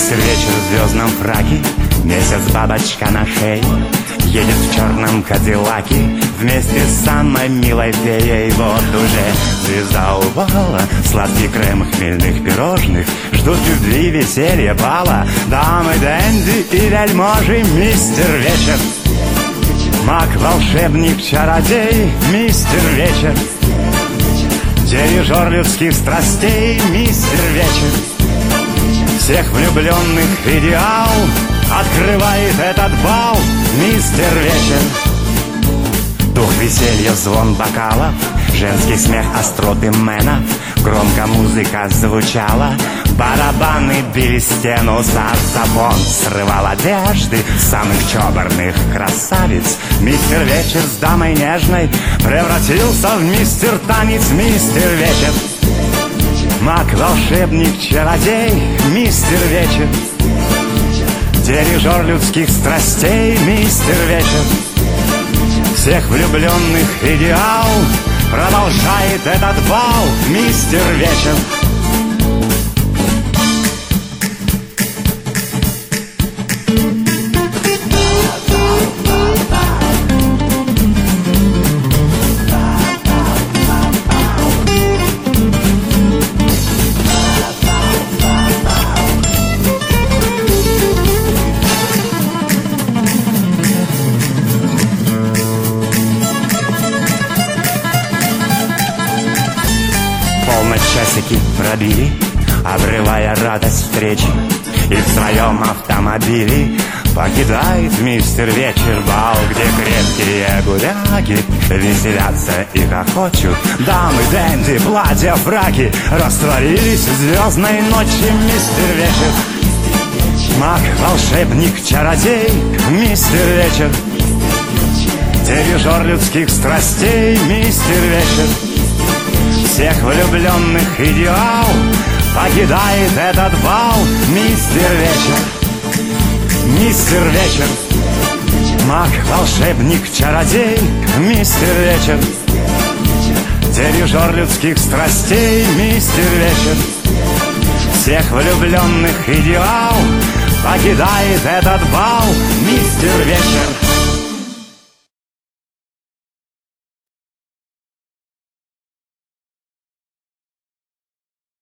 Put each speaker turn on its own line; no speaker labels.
Мистер Вечер в звездном фраке, месяц бабочка на шее, едет в черном кадиллаке вместе с самой милой феей. Вот уже звезда упала, сладкий крем хмельных пирожных, ждут любви, веселья, бала дамы, дэнди и вельможи. Мистер Вечер, маг, волшебник, чародей. Мистер Вечер, дирижер людских страстей. Мистер Вечер, всех влюбленных идеал, открывает этот бал. Мистер Вечер, дух веселья, звон бокалов, женский смех, остроты мэнов. Громко музыка звучала, барабаны били стену, саксофон срывал одежды самых чопорных красавиц. Мистер Вечер с дамой нежной превратился в мистер Танец. Мистер Вечер, маг, волшебник, чародей. Мистер Вечер, дирижер людских страстей. Мистер Вечер, всех влюбленных идеал, продолжает этот бал. Мистер Вечер. Часики пробили, обрывая радость встречи, и в своем автомобиле покидает мистер Вечер бал, где крепкие гуляки веселятся и хохочут. Дамы, дэнди, платья, фраки растворились в звездной ночи. Мистер Вечер, маг, волшебник, чародей. Мистер Вечер, дирижер людских страстей. Мистер Вечер, всех влюбленных идеал, покидает этот бал. Мистер Вечер, мистер Вечер, маг, волшебник, чародей. Мистер Вечер, дирижер людских страстей. Мистер Вечер, всех влюбленных идеал, покидает этот бал. Мистер Вечер.